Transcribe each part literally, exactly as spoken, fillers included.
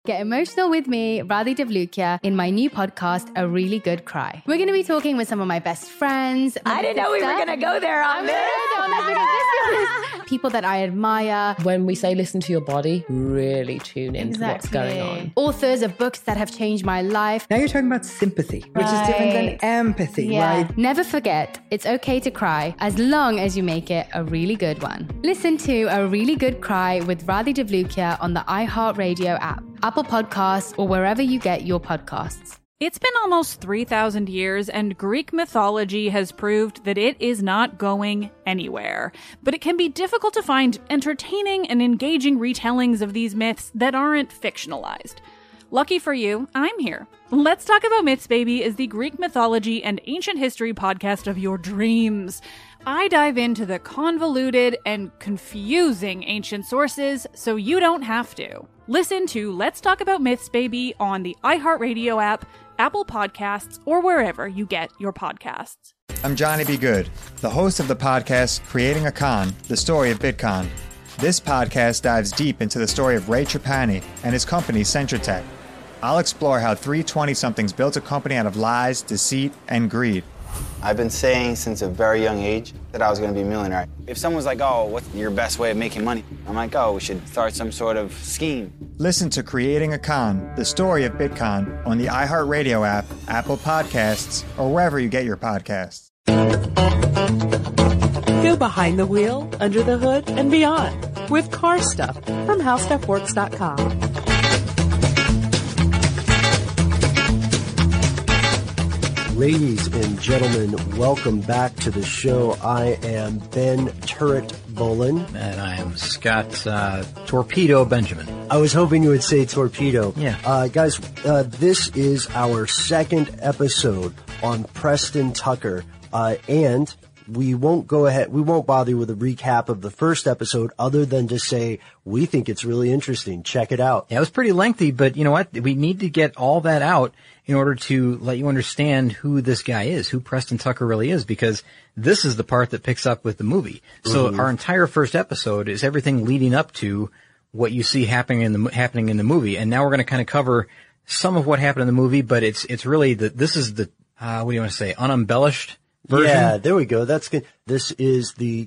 Get emotional with me, Radhi Devlukia, in my new podcast, A Really Good Cry. We're going to be talking with some of my best friends. I didn't know we were going to go there on this. People that I admire. When we say listen to your body, really tune into exactly. what's going on. Authors of books that have changed my life. Now you're talking about sympathy, which right. is different than empathy, yeah. right? Never forget, it's okay to cry as long as you make it a really good one. Listen to A Really Good Cry with Radhi Devlukia on the iHeartRadio app, Apple Podcasts, or wherever you get your podcasts. It's been almost three thousand years, and Greek mythology has proved that it is not going anywhere. But it can be difficult to find entertaining and engaging retellings of these myths that aren't fictionalized. Lucky for you, I'm here. Let's Talk About Myths, Baby is the Greek mythology and ancient history podcast of your dreams. I dive into the convoluted and confusing ancient sources so you don't have to. Listen to Let's Talk About Myths, Baby on the iHeartRadio app, Apple Podcasts, or wherever you get your podcasts. I'm Johnny B. Good, the host of the podcast Creating a Con, the story of Bitcoin. This podcast dives deep into the story of Ray Trapani and his company Centratech. I'll explore how three twenty-somethings built a company out of lies, deceit, and greed. I've been saying since a very young age that I was going to be a millionaire. If someone's like, oh, what's your best way of making money? I'm like, oh, we should start some sort of scheme. Listen to Creating a Con, the story of Bitcoin, on the iHeartRadio app, Apple Podcasts, or wherever you get your podcasts. Go behind the wheel, under the hood, and beyond with Car Stuff from How Stuff Works dot com. Ladies and gentlemen, welcome back to the show. I am Ben Turret Bolin. And I am Scott uh, Torpedo Benjamin. I was hoping you would say Torpedo. Yeah. Uh, guys, uh, this is our second episode on Preston Tucker. Uh, and we won't go ahead, we won't bother you with a recap of the first episode other than to say we think it's really interesting. Check it out. Yeah, it was pretty lengthy, but you know what? We need to get all that out in order to let you understand who this guy is, who Preston Tucker really is, because this is the part that picks up with the movie. So mm-hmm. our entire first episode is everything leading up to what you see happening in the happening in the movie, and now we're going to kind of cover some of what happened in the movie, but it's it's really the this is the uh, what do you want to say, unembellished version? Yeah, there we go. That's good. This is the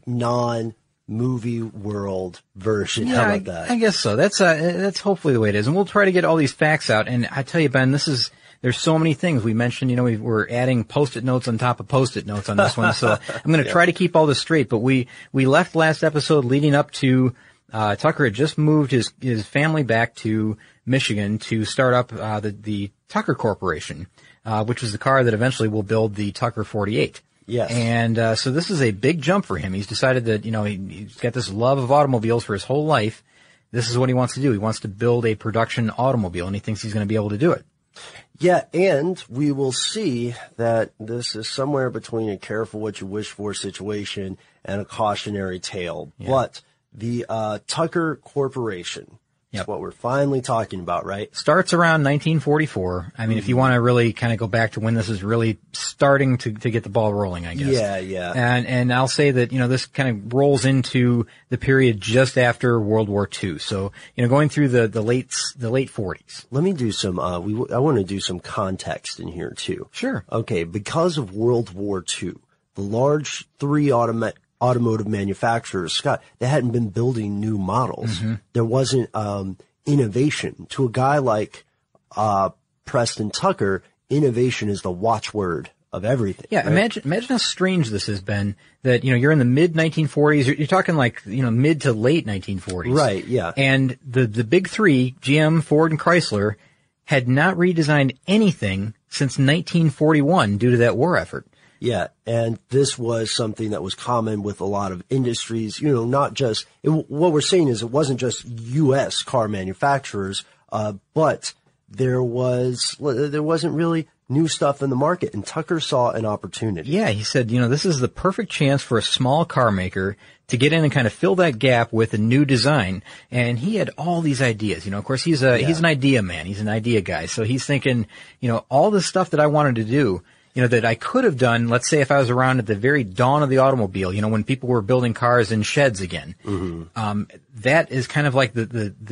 non-movie world version. Yeah, How about I, that? I guess so. That's uh, that's hopefully the way it is, and we'll try to get all these facts out. And I tell you, Ben, this is. There's so many things we mentioned, you know, we, we're adding post-it notes on top of post-it notes on this one. So I'm going to yeah. try to keep all this straight, but we, we left last episode leading up to, uh, Tucker had just moved his, his family back to Michigan to start up, uh, the, the Tucker Corporation, uh, which was the car that eventually will build the Tucker forty-eight. Yes. And, uh, so this is a big jump for him. He's decided that, you know, he, he's got this love of automobiles for his whole life. This is what he wants to do. He wants to build a production automobile, and he thinks he's going to be able to do it. Yeah, and we will see that this is somewhere between a careful what you wish for situation and a cautionary tale. Yeah. But the uh Tucker Corporation is yep. what we're finally talking about, right? Starts around nineteen forty-four. I mean, mm-hmm. if you want to really kind of go back to when this is really starting to, to get the ball rolling, I guess. Yeah, yeah. And, and I'll say that, you know, this kind of rolls into the period just after World War Two. So, you know, going through the, the late, the late forties. Let me do some, uh, we, I want to do some context in here too. Sure. Okay. Because of World War Two, the large three automa- automotive manufacturers, Scott, they hadn't been building new models. Mm-hmm. There wasn't, um, innovation. To a guy like, uh, Preston Tucker, innovation is the watchword of everything. Yeah, right? imagine imagine how strange this has been that, you know, you're in the mid nineteen forties, you're, you're talking like, you know, mid to late nineteen forties. Right, yeah. And the, the big three, G M, Ford, and Chrysler, had not redesigned anything since nineteen forty-one due to that war effort. Yeah, and this was something that was common with a lot of industries, you know, not just, it, what we're saying is it wasn't just U S car manufacturers, uh, but there was, there wasn't really new stuff in the market, and Tucker saw an opportunity. Yeah, he said, you know, this is the perfect chance for a small car maker to get in and kind of fill that gap with a new design. And he had all these ideas. You know, of course, he's a, yeah. he's an idea man. He's an idea guy. So he's thinking, you know, all the stuff that I wanted to do, you know, that I could have done, let's say if I was around at the very dawn of the automobile, you know, when people were building cars in sheds again. Mm-hmm. Um, that is kind of like the, the, the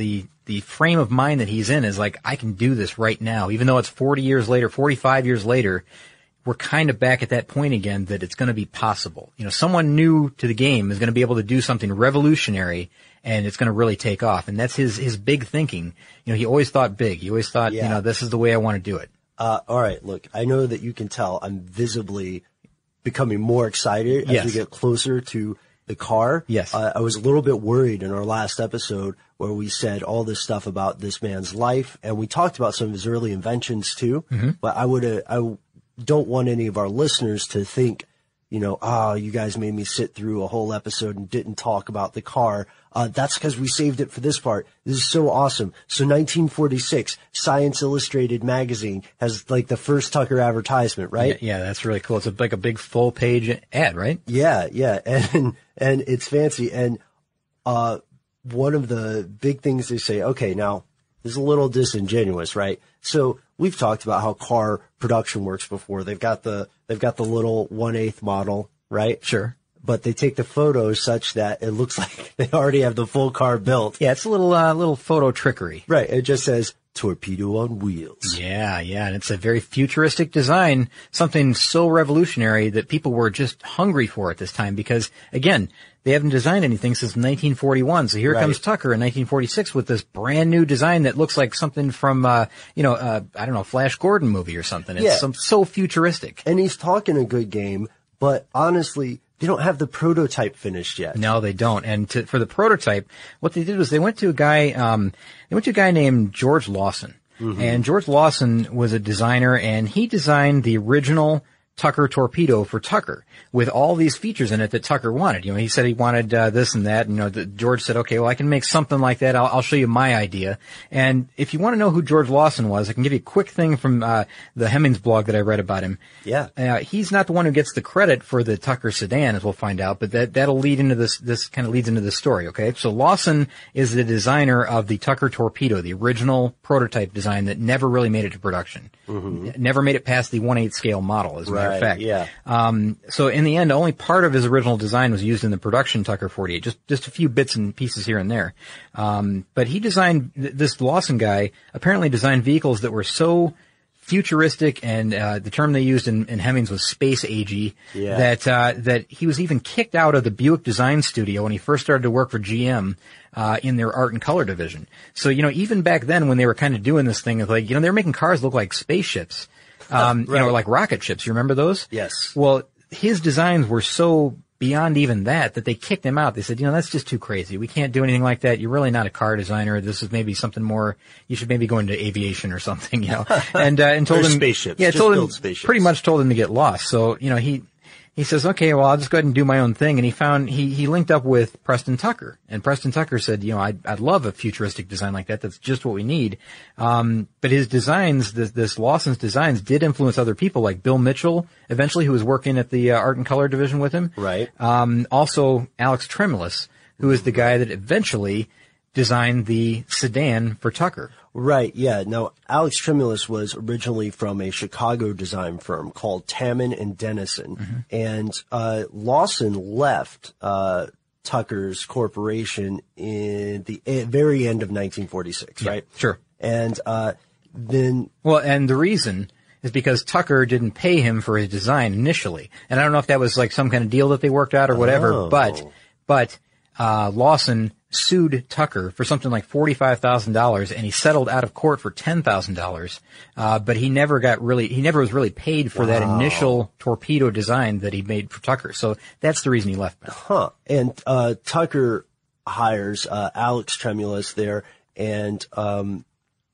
the frame of mind that he's in is like, I can do this right now, even though it's forty years later, forty-five years later. We're kind of back at that point again that it's going to be possible. You know, someone new to the game is going to be able to do something revolutionary, and it's going to really take off. And that's his his big thinking. You know, he always thought big. He always thought, yeah. you know, this is the way I want to do it. Uh, all right, look, I know that you can tell I'm visibly becoming more excited as yes. we get closer to the car. Yes. Uh, I was a little bit worried in our last episode where we said all this stuff about this man's life, and we talked about some of his early inventions too. Mm-hmm. But I would, uh, I don't want any of our listeners to think, you know, ah, oh, you guys made me sit through a whole episode and didn't talk about the car. Uh, that's because we saved it for this part. This is so awesome. So nineteen forty-six, Science Illustrated magazine has like the first Tucker advertisement, right? Yeah, yeah, that's really cool. It's a, like a big full page ad, right? Yeah, yeah. And, and it's fancy. And, uh, one of the big things they say, okay, now this is a little disingenuous, right? So we've talked about how car production works before. They've got the, they've got the little one-eighth model, right? Sure. But they take the photos such that it looks like they already have the full car built. Yeah, it's a little, uh, little photo trickery. Right. It just says torpedo on wheels. Yeah, yeah. And it's a very futuristic design, something so revolutionary that people were just hungry for at this time because, again, they haven't designed anything since nineteen forty-one. So here right. comes Tucker in nineteen forty-six with this brand new design that looks like something from, uh, you know, uh, I don't know, Flash Gordon movie or something. It's yeah. some, so futuristic. And he's talking a good game, but honestly, they don't have the prototype finished yet. No, they don't. And to, for the prototype, what they did was they went to a guy, um, they went to a guy named George Lawson. Mm-hmm. And George Lawson was a designer, and he designed the original Tucker torpedo for Tucker with all these features in it that Tucker wanted. You know, he said he wanted uh, this and that. And, you know, the, George said, okay, well, I can make something like that. I'll, I'll show you my idea. And if you want to know who George Lawson was, I can give you a quick thing from uh, the Hemmings blog that I read about him. Yeah. Uh, he's not the one who gets the credit for the Tucker sedan, as we'll find out, but that, that'll lead into this, this kind of leads into this story, okay? So Lawson is the designer of the Tucker torpedo, the original prototype design that never really made it to production. Mm-hmm. Never made it past the one-eighth scale model, as a matter of fact. Yeah. Um, so in the end, only part of his original design was used in the production Tucker forty-eight, just, just a few bits and pieces here and there. Um, but he designed, this Lawson guy apparently designed vehicles that were so futuristic, and uh, the term they used in, in Hemmings was space agey, yeah. that uh, that he was even kicked out of the Buick design studio when he first started to work for G M uh, in their art and color division. So, you know, even back then when they were kind of doing this thing of like, you know, they were making cars look like spaceships, um, right. you know, like rocket ships. You remember those? Yes. Well, his designs were so beyond even that, that they kicked him out. They said, you know, that's just too crazy. We can't do anything like that. You're really not a car designer. This is maybe something more, you should maybe go into aviation or something, you know. And, uh, and told or him, spaceships. yeah, just told build him, spaceships. pretty much told him to get lost. So, you know, he, he says, okay, well, I'll just go ahead and do my own thing. And he found, he, he linked up with Preston Tucker. And Preston Tucker said, you know, I'd, I'd love a futuristic design like that. That's just what we need. Um, but his designs, this, this Lawson's designs did influence other people like Bill Mitchell, eventually, who was working at the uh, art and color division with him. Right. Um, also Alex Tremulis, who is the guy that eventually designed the sedan for Tucker. Right, yeah. Now, Alex Tremulis was originally from a Chicago design firm called Tamman and Dennison. Mm-hmm. And uh Lawson left uh Tucker's corporation in the uh, very end of nineteen forty-six, yeah, right? Sure. And uh then... Well, and the reason is because Tucker didn't pay him for his design initially. And I don't know if that was like some kind of deal that they worked out or whatever, oh. but but uh Lawson sued Tucker for something like forty-five thousand dollars, and he settled out of court for ten thousand dollars. Uh, but he never got really, he never was really paid for wow. that initial torpedo design that he made for Tucker. So that's the reason he left. Huh. And, uh, Tucker hires, uh, Alex Tremulis there, and, um,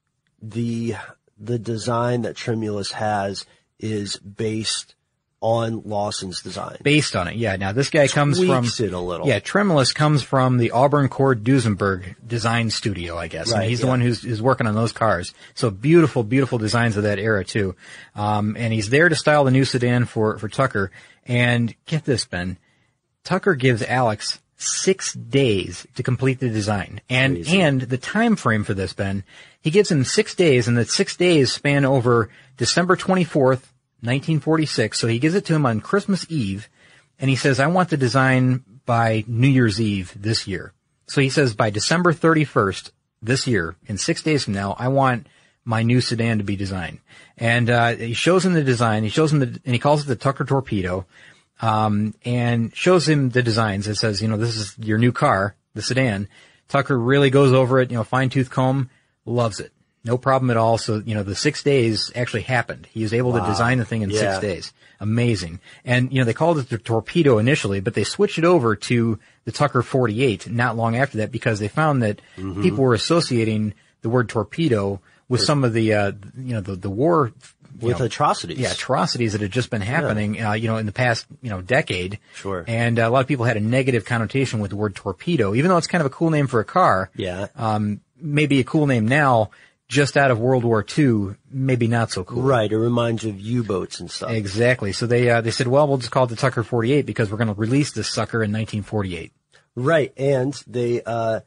the, the design that Tremulis has is based on Lawson's design. Based on it, yeah. Now this guy comes Tweaks from it a little. Yeah, Tremulis comes from the Auburn Cord Duesenberg design studio, I guess. Right, and he's yeah. the one who's is working on those cars. So beautiful, beautiful designs of that era too. Um, and he's there to style the new sedan for for Tucker. And get this, Ben, Tucker gives Alex six days to complete the design, and Crazy. and the time frame for this, Ben, he gives him six days, and the six days span over December twenty-fourth. nineteen forty-six, so he gives it to him on Christmas Eve, and he says, I want the design by New Year's Eve this year. So he says by December thirty-first, this year, in six days from now, I want my new sedan to be designed. And, uh, he shows him the design. He shows him the, and he calls it the Tucker Torpedo, um, and shows him the designs. It says, you know, this is your new car, the sedan. Tucker really goes over it, you know, fine tooth comb, loves it. No problem at all. So, you know, the six days actually happened. He was able wow. to design the thing in yeah. six days. Amazing. And, you know, they called it the Torpedo initially, but they switched it over to the Tucker forty-eight not long after that because they found that mm-hmm. people were associating the word torpedo with some of the, uh, you know, the, the war. With know, atrocities. Yeah, atrocities that had just been happening, yeah. uh, you know, in the past, you know, decade. Sure. And uh, a lot of people had a negative connotation with the word torpedo, even though it's kind of a cool name for a car. Yeah. Um, maybe a cool name now, just out of World War Two, maybe not so cool. Right. It reminds you of U-boats and stuff. Exactly. So they, uh, they said, well, we'll just call it the Tucker forty-eight because we're going to release this sucker in nineteen forty-eight. Right. And they, uh,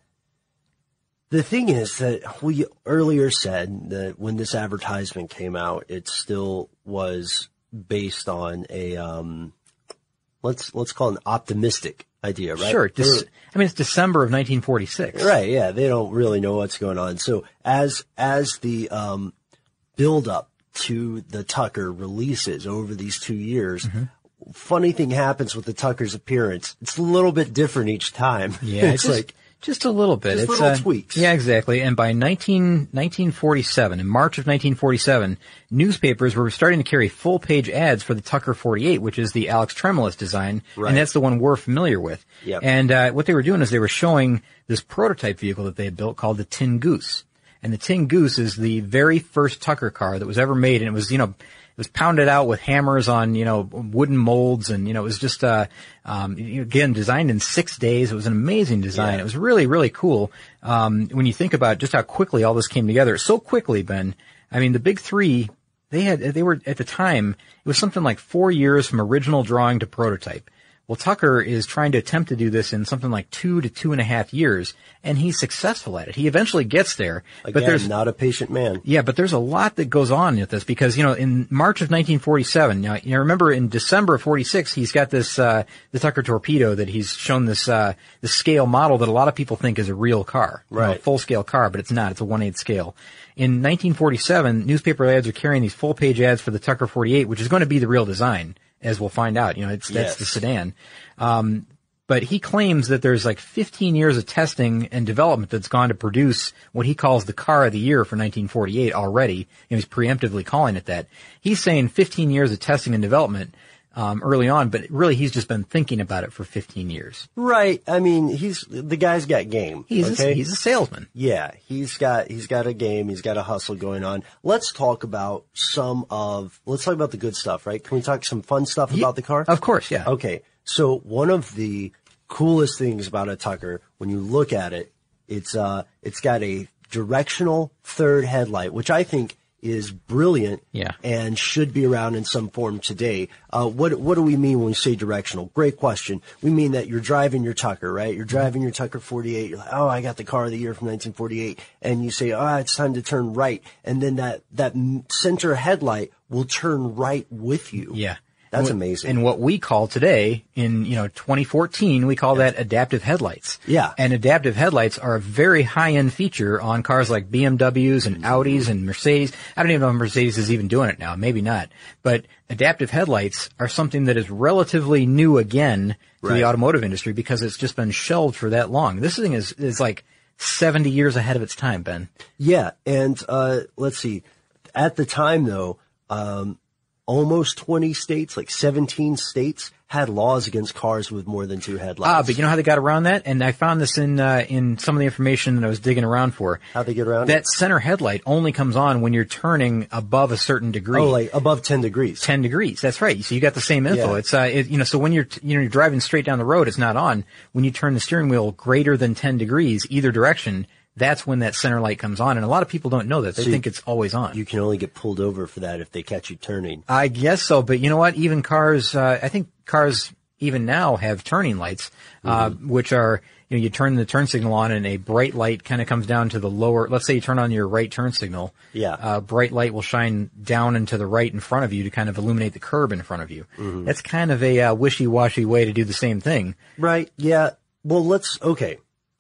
the thing is that we earlier said that when this advertisement came out, it still was based on a, um, let's, let's call it an optimistic idea, right? Sure. Dec- I mean, it's December of nineteen forty-six. Right. Yeah. They don't really know what's going on. So as, as the, um, build up to the Tucker releases over these two years, mm-hmm. funny thing happens with the Tucker's appearance. It's a little bit different each time. Yeah. It's just, like, just a little bit. Just it's little uh, tweaks. Yeah, exactly. And by nineteen, nineteen forty-seven, in March of nineteen forty-seven, newspapers were starting to carry full page ads for the Tucker forty-eight, which is the Alex Tremolis design. Right. And that's the one we're familiar with. Yep. And, uh, what they were doing is they were showing this prototype vehicle that they had built called the Tin Goose. And the Tin Goose is the very first Tucker car that was ever made. And it was, you know, it was pounded out with hammers on, you know, wooden molds. And, you know, it was just, uh, um, again, designed in six days. It was an amazing design. Yeah. It was really, really cool. Um, when you think about just how quickly all this came together. So quickly, Ben. I mean, the big three, they had, they were, at the time, it was something like four years from original drawing to prototype. Well, Tucker is trying to attempt to do this in something like two to two and a half years, and he's successful at it. He eventually gets there. Again, but there's not a patient man. Yeah, but there's a lot that goes on with this because, you know, in March of nineteen forty-seven, now, you know, remember in December of forty-six, he's got this, uh, the Tucker Torpedo that he's shown this, uh, the scale model that a lot of people think is a real car. Right. You know, a full scale car, but it's not. It's a one eighth scale. In nineteen forty-seven, newspaper ads are carrying these full page ads for the Tucker forty-eight, which is going to be the real design, as we'll find out. You know, it's, that's Yes. the sedan. Um, but he claims that there's like fifteen years of testing and development that's gone to produce what he calls the car of the year for nineteen forty-eight already. You know, he's preemptively calling it that. He's saying fifteen years of testing and development, um, early on, but really he's just been thinking about it for fifteen years. Right. I mean, he's, the guy's got game. He's, okay? a, he's a salesman. Yeah. He's got, he's got a game. He's got a hustle going on. Let's talk about some of, let's talk about the good stuff, right? Can we talk some fun stuff Yeah, about the car? Of course, yeah. Okay. So one of the coolest things about a Tucker, when you look at it, it's, uh, it's got a directional third headlight, which I think is brilliant. Yeah. And should be around in some form today. Uh, what, what do we mean when we say directional? Great question. We mean that you're driving your Tucker, right? You're driving your Tucker forty-eight. You're like, oh, I got the car of the year from nineteen forty-eight. And you say, ah, oh, it's time to turn right. And then that, that center headlight will turn right with you. Yeah. That's what, amazing. And what we call today, in, you know, twenty fourteen, we call yeah. that adaptive headlights. Yeah. And adaptive headlights are a very high-end feature on cars like B M Ws and Audis and Mercedes. I don't even know if Mercedes is even doing it now. Maybe not. But adaptive headlights are something that is relatively new again to right. the automotive industry because it's just been shelved for that long. This thing is, is like seventy years ahead of its time, Ben. Yeah. And, uh, let's see. At the time, though, um, almost twenty states, like seventeen states, had laws against cars with more than two headlights. Ah, but you know how they got around that? And I found this in uh, in some of the information that I was digging around for. How'd they get around that it? Center headlight only comes on when you're turning above a certain degree. Oh, like above ten degrees. ten degrees. That's right. So you got the same info. Yeah. It's uh, it, you know, so when you're you know you're driving straight down the road, it's not on. When you turn the steering wheel greater than ten degrees either direction, that's when that center light comes on. And a lot of people don't know that. They So think it's always on. You can only get pulled over for that if they catch you turning. I guess so, but you know what? Even cars, uh, I think cars even now have turning lights, uh, Mm-hmm. which are, you know, you turn the turn signal on and a bright light kind of comes down to the lower, let's say you turn on your right turn signal. Yeah. Uh, bright light will shine down and to the right in front of you to kind of illuminate the curb in front of you. Mm-hmm. That's kind of a uh, wishy-washy way to do the same thing. Right. Yeah. Well, let's, okay.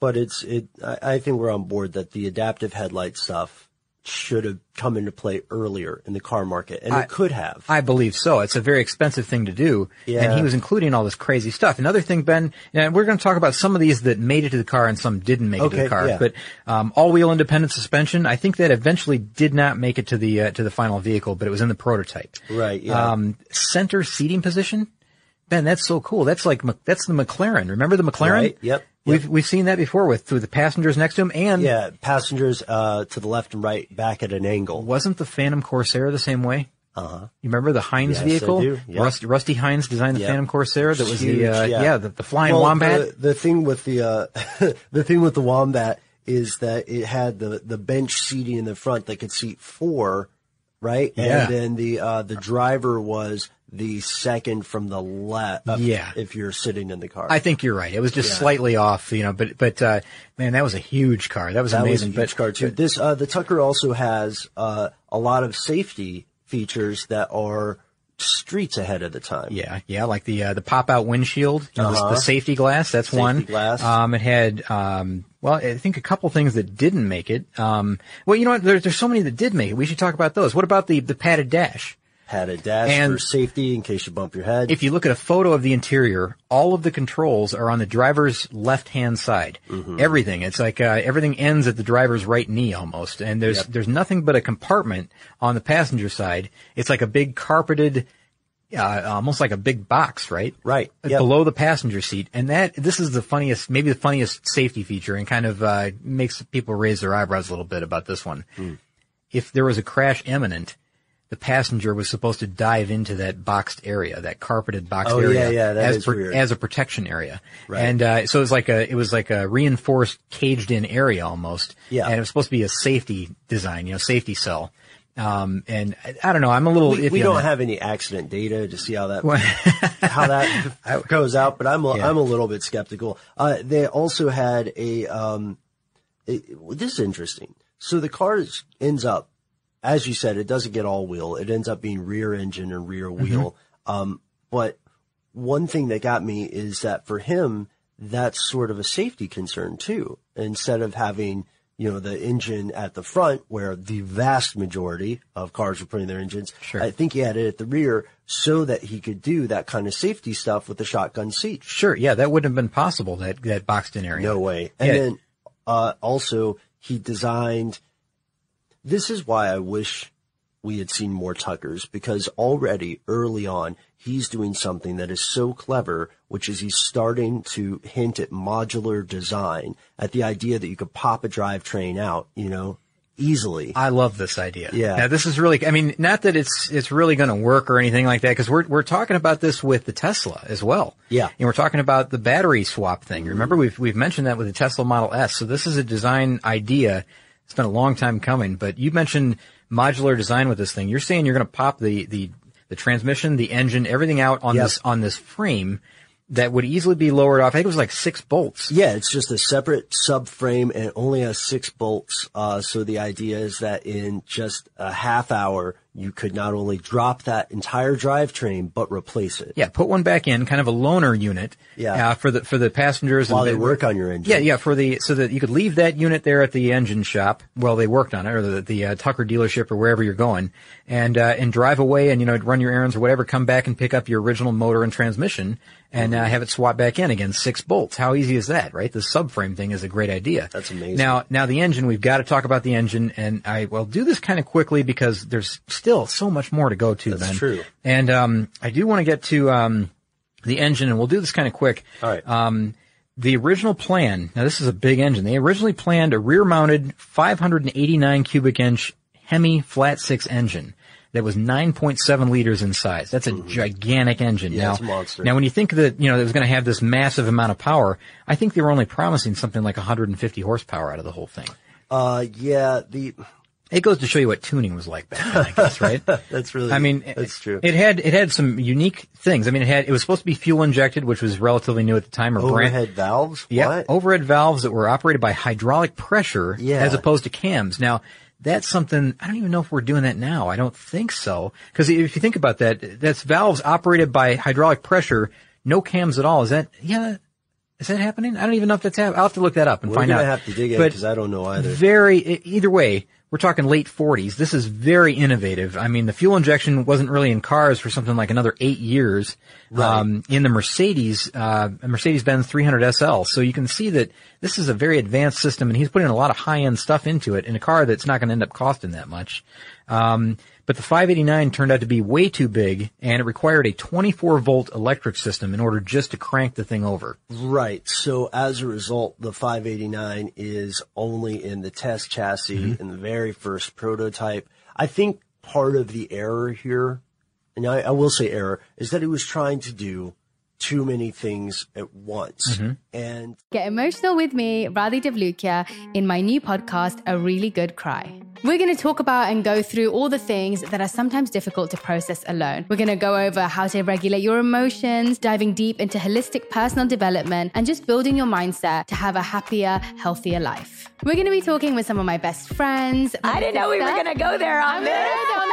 but it's it. I, I think we're on board that the adaptive headlight stuff should have come into play earlier in the car market, and I, it could have. I believe so. It's a very expensive thing to do, yeah. and he was including all this crazy stuff. Another thing, Ben, and we're going to talk about some of these that made it to the car and some didn't make okay, it to the car. Yeah. But um, all-wheel independent suspension, I think that eventually did not make it to the uh, to the final vehicle, but it was in the prototype. Right. Yeah. Um, center seating position, Ben, that's so cool. That's like that's the McLaren. Remember the McLaren? Right. Yep. We've yep. we've seen that before with through the passengers next to him and yeah, passengers uh to the left and right back at an angle. Wasn't the Phantom Corsair the same way? Uh-huh. You remember the Heinz yes, vehicle? I do. Yep. Rusty, Rusty Heinz designed the yep. Phantom Corsair. That was Huge, the uh, yeah. yeah the, the flying well, wombat. The, the thing with the uh the thing with the wombat is that it had the the bench seating in the front that could seat four, right? Yeah. And then the uh the driver was the second from the left. Yeah. If you're sitting in the car. I think you're right. It was just yeah. slightly off, you know, but, but, uh, man, that was a huge car. That was that amazing. Was a huge but, car too. But, this, uh, the Tucker also has, uh, a lot of safety features that are streets ahead of the time. Yeah. Yeah. Like the, uh, the pop out windshield, you know, uh-huh. the, the safety glass. That's safety one. glass. Um, it had, um, well, I think a couple things that didn't make it. Um, well, you know what? There's, there's so many that did make it. We should talk about those. What about the, the padded dash? Had a dash and for safety in case you bump your head. If you look at a photo of the interior, all of the controls are on the driver's left-hand side. Mm-hmm. Everything. It's like uh, everything ends at the driver's right knee almost. And there's yep. there's nothing but a compartment on the passenger side. It's like a big carpeted, uh, almost like a big box, right? Right. Yep. Below the passenger seat. And that this is the funniest, maybe the funniest safety feature, and kind of uh, makes people raise their eyebrows a little bit about this one. Mm. If there was a crash imminent, the passenger was supposed to dive into that boxed area, that carpeted boxed oh, area, yeah, yeah, that as is per, weird. as a protection area. Right. And uh, so it was like a it was like a reinforced, caged-in area almost. Yeah. And it was supposed to be a safety design, you know, safety cell. Um, and I, I don't know, I'm a little we, iffy we on don't that. have any accident data to see how that how that goes out, but I'm a, yeah. I'm a little bit skeptical. Uh, they also had a um, it, this is interesting. So the car is, ends up. As you said, it doesn't get all wheel. It ends up being rear engine and rear wheel. Mm-hmm. Um, but one thing that got me is that for him, that's sort of a safety concern too. Instead of having, you know, the engine at the front where the vast majority of cars are putting their engines, sure. I think he had it at the rear so that he could do that kind of safety stuff with the shotgun seat. Sure. Yeah. That wouldn't have been possible, that, that boxed in area. No way. And yeah. then, uh, also he designed, this is why I wish we had seen more Tuckers, because already early on, he's doing something that is so clever, which is he's starting to hint at modular design, at the idea that you could pop a drivetrain out, you know, easily. I love this idea. Yeah. Now this is really, I mean, not that it's, it's really going to work or anything like that, because we're, we're talking about this with the Tesla as well. Yeah. And we're talking about the battery swap thing. Remember, we've, we've mentioned that with the Tesla Model S. So this is a design idea. It's been a long time coming, but you mentioned modular design with this thing. You're saying you're going to pop the, the, the transmission, the engine, everything out on yep. this, on this frame that would easily be lowered off. I think it was like six bolts. Yeah, it's just a separate subframe and it only has six bolts. Uh, so the idea is that in just a half hour, you could not only drop that entire drivetrain, but replace it. Yeah, put one back in, kind of a loaner unit. Yeah. Uh, for the, for the passengers. While they they work on your engine. Yeah, yeah, for the, so that you could leave that unit there at the engine shop while they worked on it, or the, the uh, Tucker dealership or wherever you're going, and, uh, and drive away and, you know, run your errands or whatever, come back and pick up your original motor and transmission and, uh, have it swap back in again, six bolts. How easy is that, right? The subframe thing is a great idea. That's amazing. Now, now the engine, we've got to talk about the engine, and I will do this kind of quickly because there's still so much more to go to, That's Ben. true. And, um, I do want to get to, um, the engine, and we'll do this kind of quick. All right. Um, the original plan, now this is a big engine. They originally planned a rear-mounted five hundred eighty-nine cubic inch Hemi flat six engine that was nine point seven liters in size. That's a mm-hmm. gigantic engine. Yeah, now, it's a monster. Now, when you think that, you know, it was going to have this massive amount of power, I think they were only promising something like one hundred fifty horsepower out of the whole thing. Uh, yeah, the... It goes to show you what tuning was like back then, I guess, right? That's really, I mean, that's true. It had, it had some unique things. I mean, it had, it was supposed to be fuel injected, which was relatively new at the time. Or Overhead brand, valves? Yeah. What? Overhead valves that were operated by hydraulic pressure Yeah. as opposed to cams. Now, that's something, I don't even know if we're doing that now. I don't think so. Cause if you think about that, that's valves operated by hydraulic pressure, no cams at all. Is that, yeah, Is that happening? I don't even know if that's happening. I'll have to look that up and We're find out. We're going to have to dig in because I don't know either. Very, either way, we're talking late forties. This is very innovative. I mean, the fuel injection wasn't really in cars for something like another eight years. Right. Um, in the Mercedes, uh, Mercedes-Benz three hundred S L. So you can see that this is a very advanced system, and he's putting a lot of high-end stuff into it in a car that's not going to end up costing that much. Um, but the five eighty-nine turned out to be way too big, and it required a twenty-four volt electric system in order just to crank the thing over. Right. So as a result, the five eighty-nine is only in the test chassis mm-hmm. in the very first prototype. I think part of the error here, and I, I will say error, is that he was trying to do too many things at once. Mm-hmm. And get emotional with me, Radhi Devlukia, in my new podcast, A Really Good Cry. We're going to talk about and go through all the things that are sometimes difficult to process alone. We're going to go over how to regulate your emotions, diving deep into holistic personal development, and just building your mindset to have a happier, healthier life. We're going to be talking with some of my best friends. I didn't know we were going to go there on this.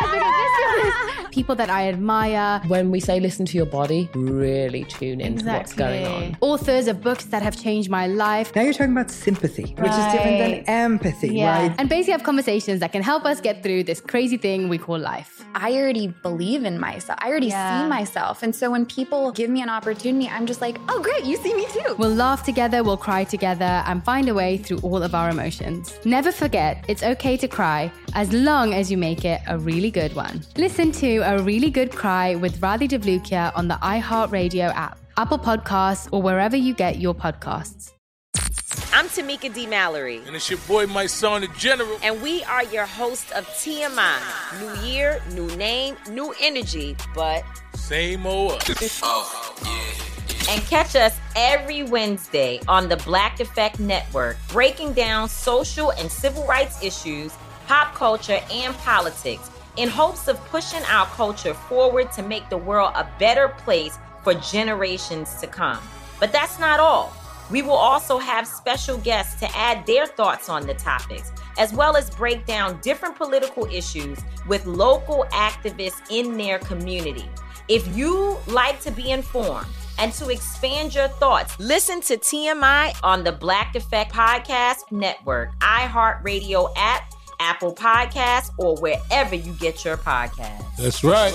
People that I admire. When we say listen to your body, really tune into exactly. what's going on. Authors of books that have changed my life. Now you're talking about sympathy, right. which is different than empathy, yeah. right? And basically have conversations that can help us get through this crazy thing we call life. I already believe in myself. I already yeah. see myself. And so when people give me an opportunity, I'm just like, oh, great, you see me too. We'll laugh together, we'll cry together, and find a way through all of our emotions. Never forget, it's okay to cry, as long as you make it a really good one. Listen to A Really Good Cry with Radhi Devlukia on the iHeartRadio app, Apple Podcasts, or wherever you get your podcasts. I'm Tamika D. Mallory. And it's your boy, my son, the General. And we are your hosts of T M I. New year, new name, new energy, but same old us. Oh, yeah. And catch us every Wednesday on the Black Effect Network, breaking down social and civil rights issues, pop culture, and politics in hopes of pushing our culture forward to make the world a better place for generations to come. But that's not all. We will also have special guests to add their thoughts on the topics, as well as break down different political issues with local activists in their community. If you like to be informed and to expand your thoughts, listen to T M I on the Black Effect Podcast Network, iHeartRadio app, Apple Podcasts, or wherever you get your podcasts. That's right.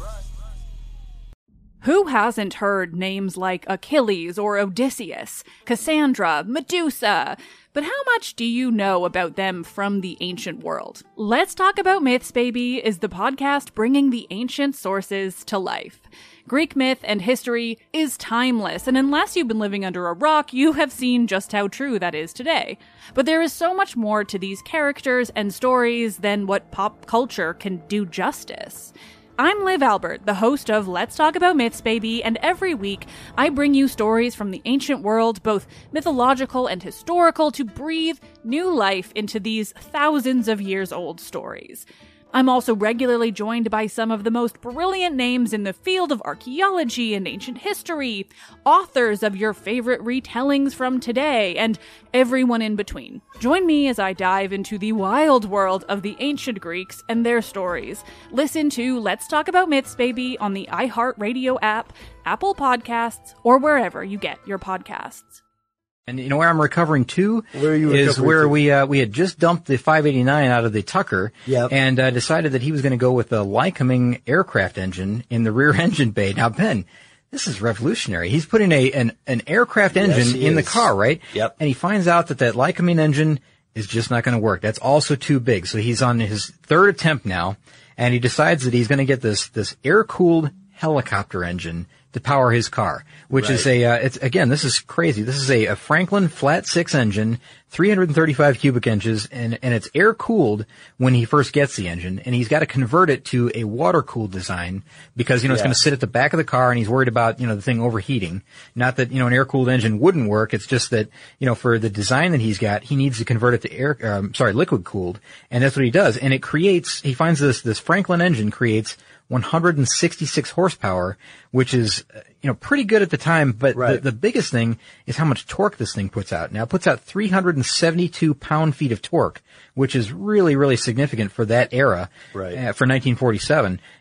Who hasn't heard names like Achilles or Odysseus, Cassandra, Medusa? But how much do you know about them from the ancient world? Let's Talk About Myths, Baby is the podcast bringing the ancient sources to life. Greek myth and history is timeless, and unless you've been living under a rock, you have seen just how true that is today. But there is so much more to these characters and stories than what pop culture can do justice. I'm Liv Albert, the host of Let's Talk About Myths, Baby, and every week I bring you stories from the ancient world, both mythological and historical, to breathe new life into these thousands of years old stories. I'm also regularly joined by some of the most brilliant names in the field of archaeology and ancient history, authors of your favorite retellings from today, and everyone in between. Join me as I dive into the wild world of the ancient Greeks and their stories. Listen to Let's Talk About Myths, Baby on the iHeartRadio app, Apple Podcasts, or wherever you get your podcasts. And you know where I'm recovering to where you is where to? we uh, we had just dumped the five eighty-nine out of the Tucker yep. and uh, decided that he was going to go with the Lycoming aircraft engine in the rear engine bay. Now, Ben, this is revolutionary. He's putting a an, an aircraft engine yes, in is. the car, right? Yep. And he finds out that that Lycoming engine is just not going to work. That's also too big. So he's on his third attempt now, and he decides that he's going to get this this air-cooled helicopter engine to power his car, which right. is a, uh, it's, again, this is crazy. This is a, a Franklin flat six engine, three hundred thirty-five cubic inches, and, and it's air cooled when he first gets the engine, and he's got to convert it to a water cooled design because, you know, it's yeah. going to sit at the back of the car, and he's worried about, you know, the thing overheating. Not that, you know, an air cooled engine wouldn't work. It's just that, you know, for the design that he's got, he needs to convert it to air, um, sorry, liquid cooled, and that's what he does. And it creates, he finds this, this Franklin engine creates one hundred sixty-six horsepower, which is, you know, pretty good at the time, but right. the, the biggest thing is how much torque this thing puts out. Now, it puts out three hundred seventy-two pound-feet of torque, which is really, really significant for that era, right. uh, for nineteen forty-seven.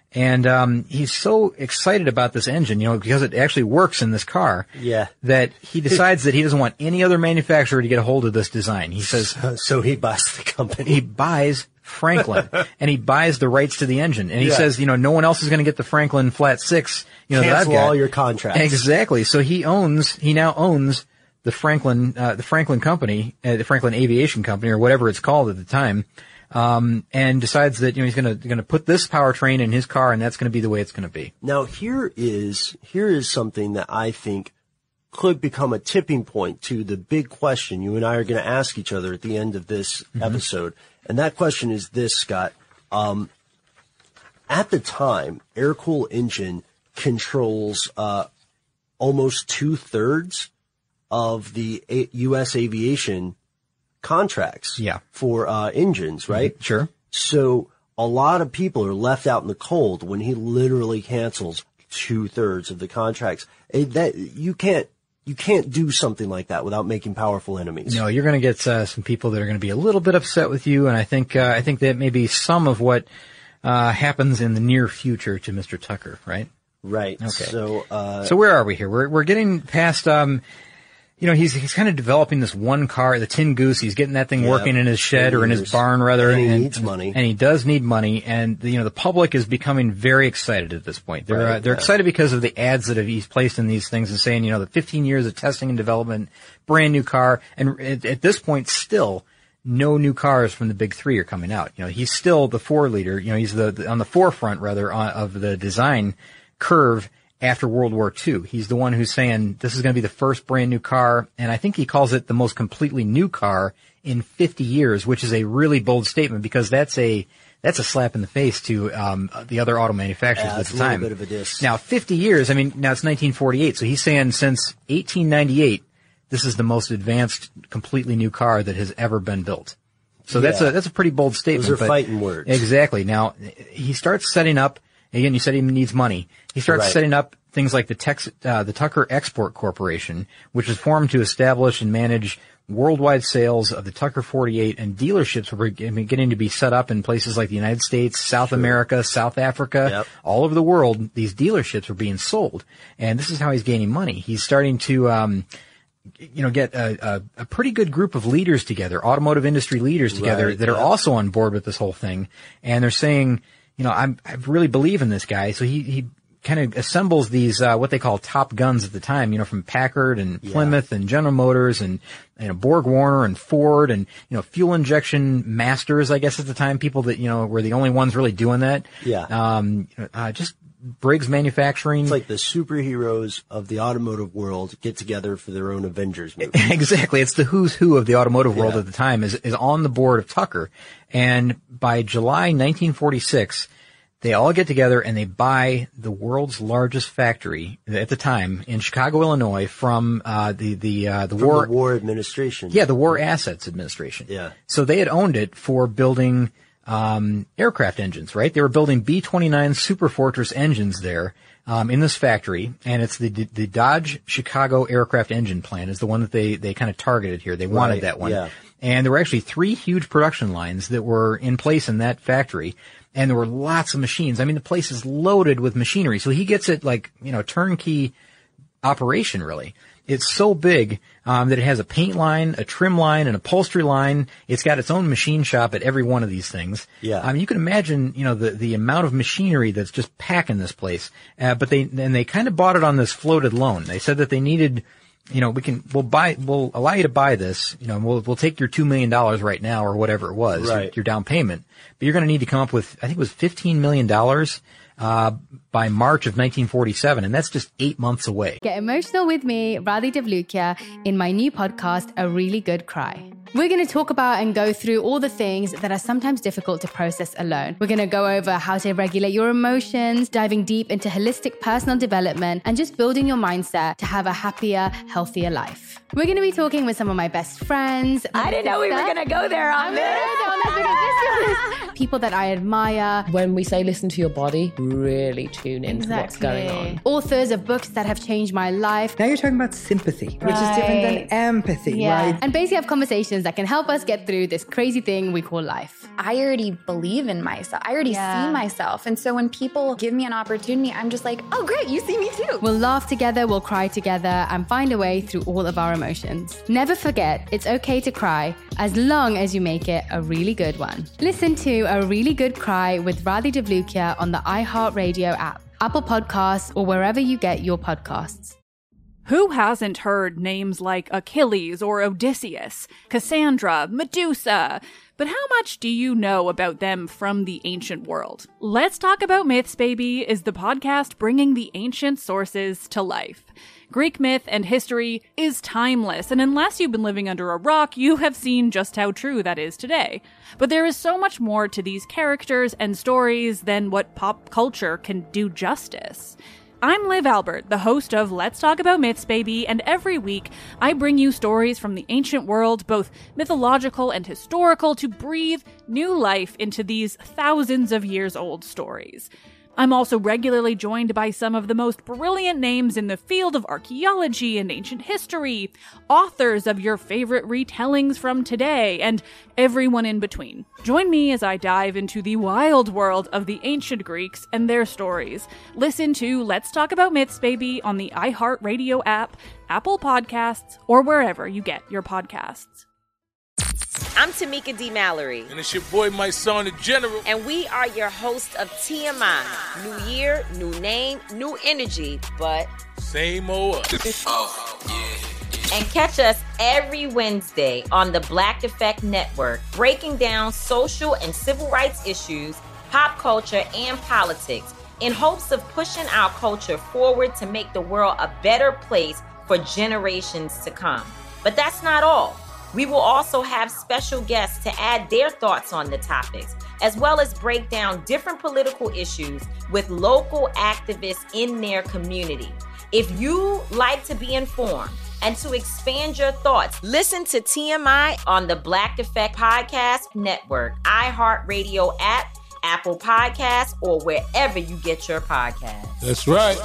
And um, he's so excited about this engine, you know, because it actually works in this car, yeah. that he decides that he doesn't want any other manufacturer to get a hold of this design. He says, so, so he buys the company. He buys Franklin, and he buys the rights to the engine. And he yeah. says, you know, no one else is going to get the Franklin Flat Six. You know, Cancel that I've got. all your contracts. Exactly. So he owns, he now owns the Franklin, uh, the Franklin Company, uh, the Franklin Aviation Company, or whatever it's called at the time. Um, and decides that, you know, he's gonna, gonna put this powertrain in his car, and that's gonna be the way it's gonna be. Now, here is, here is something that I think could become a tipping point to the big question you and I are gonna ask each other at the end of this mm-hmm. episode. And that question is this, Scott. Um, at the time, air-cooled engine controls, uh, almost two-thirds of the A- U S aviation contracts yeah. for uh engines, right? Mm-hmm. Sure. So a lot of people are left out in the cold when he literally cancels two thirds of the contracts. It, that you can't you can't do something like that without making powerful enemies. No, you're going to get uh, some people that are going to be a little bit upset with you, and I think uh, I think that may be some of what uh happens in the near future to Mister Tucker, right? Right. Okay. So uh so where are we here? We're we're getting past um. You know, he's he's kind of developing this one car, the Tin Goose. He's getting that thing yeah, working in his shed or in his barn, rather. And he and, needs money. And he does need money. And, you know, the public is becoming very excited at this point. They're right, uh, they're yeah. excited because of the ads that have, he's placed in these things and saying, you know, the fifteen years of testing and development, brand new car. And at, at this point, still, no new cars from the big three are coming out. You know, he's still the four leader. You know, he's the, the on the forefront, rather, on, of the design curve. After World War Two. He's the one who's saying this is going to be the first brand new car, and I think he calls it the most completely new car in fifty years, which is a really bold statement because that's a that's a slap in the face to um the other auto manufacturers yeah, at it's the a time. Little bit of a diss. Now, fifty years, I mean, now it's nineteen forty-eight, so he's saying since eighteen ninety-eight, this is the most advanced, completely new car that has ever been built. So yeah. that's a that's a pretty bold statement. Those are but fighting words. Exactly. Now, he starts setting up. Again, you said he needs money. He starts right. setting up things like the Tex, uh, the Tucker Export Corporation, which was formed to establish and manage worldwide sales of the Tucker forty-eight, and dealerships were beginning to be set up in places like the United States, South sure. America, South Africa, yep. all over the world. These dealerships were being sold, and this is how he's gaining money. He's starting to, um, you know, get a, a, a pretty good group of leaders together, automotive industry leaders together right, that yeah. are also on board with this whole thing, and they're saying, you know, I'm, I really believe in this guy. So he, he kind of assembles these, uh, what they call top guns at the time, you know, from Packard and yeah. Plymouth and General Motors and, you know, Borg Warner and Ford and, you know, fuel injection masters, I guess at the time, people that, you know, were the only ones really doing that. Yeah. Um, uh, just Briggs Manufacturing. It's like the superheroes of the automotive world get together for their own Avengers movie. Exactly. It's the who's who of the automotive world yeah. at the time is, is on the board of Tucker. And by July nineteen forty-six, they all get together and they buy the world's largest factory at the time in Chicago, Illinois from, uh, the, the, uh, the From war, the War Administration. Yeah, the War Assets Administration. Yeah. So they had owned it for building, um, aircraft engines, right? They were building B twenty-nine Superfortress engines there, um, in this factory. And it's the, the Dodge Chicago aircraft engine plant is the one that they, they kind of targeted here. They wanted right. that one. Yeah. And there were actually three huge production lines that were in place in that factory. And there were lots of machines. I mean, the place is loaded with machinery. So he gets it like, you know, turnkey operation, really. It's so big, um, that it has a paint line, a trim line, an upholstery line. It's got its own machine shop at every one of these things. Yeah. I mean, you can imagine, you know, the, the amount of machinery that's just packing this place. Uh, but they, and they kind of bought it on this floated loan. They said that they needed, you know, we can, we'll buy, we'll allow you to buy this, you know, we'll, we'll take your two million dollars right now or whatever it was, right. your, your down payment. But you're going to need to come up with, I think it was fifteen million dollars, uh, by March of nineteen forty-seven. And that's just eight months away. Get emotional with me, Radhi Devlukia, in my new podcast, A Really Good Cry. We're going to talk about and go through all the things that are sometimes difficult to process alone. We're going to go over how to regulate your emotions, diving deep into holistic personal development, and just building your mindset to have a happier, healthier life. We're going to be talking with some of my best friends. I didn't know we were going to go there on this. People that I admire. When we say listen to your body, really tune into exactly. what's going on. Authors of books that have changed my life. Now you're talking about sympathy, right. which is different than empathy, yeah. right? And basically have conversations that can help us get through this crazy thing we call life. I already believe in myself. I already yeah. see myself. And so when people give me an opportunity, I'm just like, oh, great, you see me too. We'll laugh together, we'll cry together, and find a way through all of our emotions. Never forget, it's okay to cry, as long as you make it a really good one. Listen to A Really Good Cry with Radhi Devlukia on the iHeartRadio app, Apple Podcasts, or wherever you get your podcasts. Who hasn't heard names like Achilles or Odysseus, Cassandra, Medusa? But how much do you know about them from the ancient world? Let's Talk About Myths, Baby is the podcast bringing the ancient sources to life. Greek myth and history is timeless, and unless you've been living under a rock, you have seen just how true that is today. But there is so much more to these characters and stories than what pop culture can do justice. I'm Liv Albert, the host of Let's Talk About Myths, Baby, and every week I bring you stories from the ancient world, both mythological and historical, to breathe new life into these thousands of years old stories. I'm also regularly joined by some of the most brilliant names in the field of archaeology and ancient history, authors of your favorite retellings from today, and everyone in between. Join me as I dive into the wild world of the ancient Greeks and their stories. Listen to Let's Talk About Myths, Baby on the iHeartRadio app, Apple Podcasts, or wherever you get your podcasts. I'm Tamika D. Mallory. And it's your boy, my son, the General. And we are your hosts of T M I. New year, new name, new energy, but... same old us. Oh, yeah. And catch us every Wednesday on the Black Effect Network, breaking down social and civil rights issues, pop culture, and politics, in hopes of pushing our culture forward to make the world a better place for generations to come. But that's not all. We will also have special guests to add their thoughts on the topics, as well as break down different political issues with local activists in their community. If you like to be informed and to expand your thoughts, listen to T M I on the Black Effect Podcast Network, iHeartRadio app, Apple Podcasts, or wherever you get your podcasts. That's right.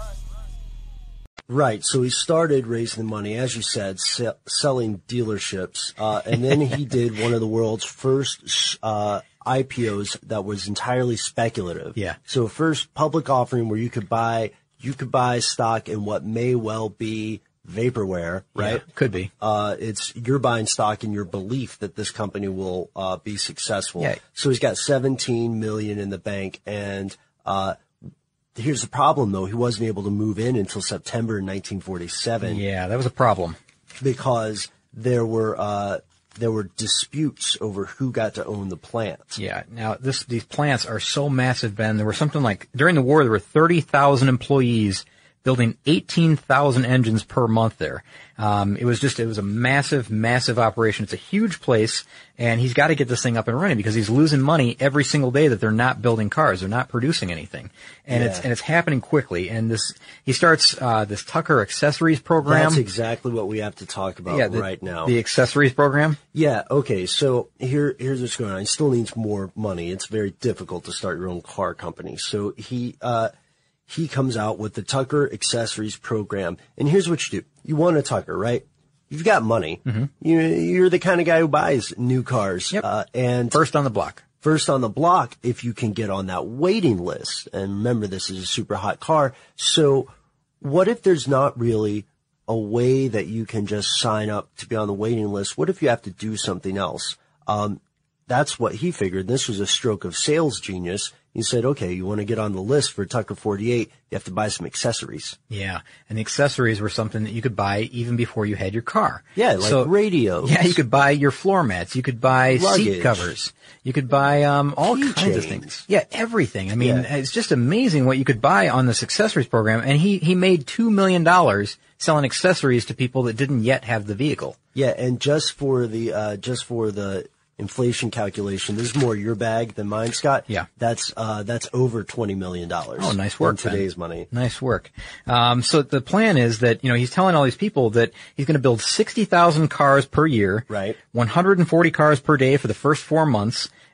Right. So he started raising the money, as you said, se- selling dealerships. Uh, and then he did one of the world's first, uh, I P Os that was entirely speculative. Yeah. So first public offering where you could buy, you could buy stock in what may well be vaporware, right? Yeah, could be. Uh, it's, you're buying stock in your belief that this company will, uh, be successful. Yeah. So he's got seventeen million in the bank, and, uh, here's the problem, though. He wasn't able to move in until September nineteen forty-seven. Yeah, that was a problem. Because there were uh there were disputes over who got to own the plant. Yeah. Now, this these plants are so massive, Ben. There were something like, during the war, there were thirty thousand employees building eighteen thousand engines per month there. Um, it was just, it was a massive, massive operation. It's a huge place, and he's got to get this thing up and running because he's losing money every single day that they're not building cars. They're not producing anything. And yeah. it's, and it's happening quickly. And this, he starts, uh, this Tucker Accessories program. That's exactly what we have to talk about yeah, the, right now. The accessories program? Yeah, okay. So here, here's what's going on. He still needs more money. It's very difficult to start your own car company. So he, uh, he comes out with the Tucker Accessories program. And here's what you do. You want a Tucker, right? You've got money. Mm-hmm. You, you're the kind of guy who buys new cars. Yep. Uh, and first on the block. First on the block if you can get on that waiting list. And remember, this is a super hot car. So what if there's not really a way that you can just sign up to be on the waiting list? What if you have to do something else? Um, that's what he figured. This was a stroke of sales genius. He said, okay, you want to get on the list for Tucker forty-eight, you have to buy some accessories. Yeah, and the accessories were something that you could buy even before you had your car. Yeah, like so, radios. Yeah, you could buy your floor mats. You could buy Luggage. seat covers. You could buy um all Key kinds chains. of things. Yeah, everything. I mean, Yeah. it's just amazing what you could buy on this accessories program. And he, he made two million dollars selling accessories to people that didn't yet have the vehicle. Yeah, and just for the uh just for the inflation calculation, this is more your bag than mine, Scott. Yeah. That's uh that's over twenty million dollars. Oh, nice work, in today's Ben. money. Nice work. Um, so the plan is that, you know, he's telling all these people that he's going to build sixty thousand cars per year. Right. one hundred forty cars per day for the first four months.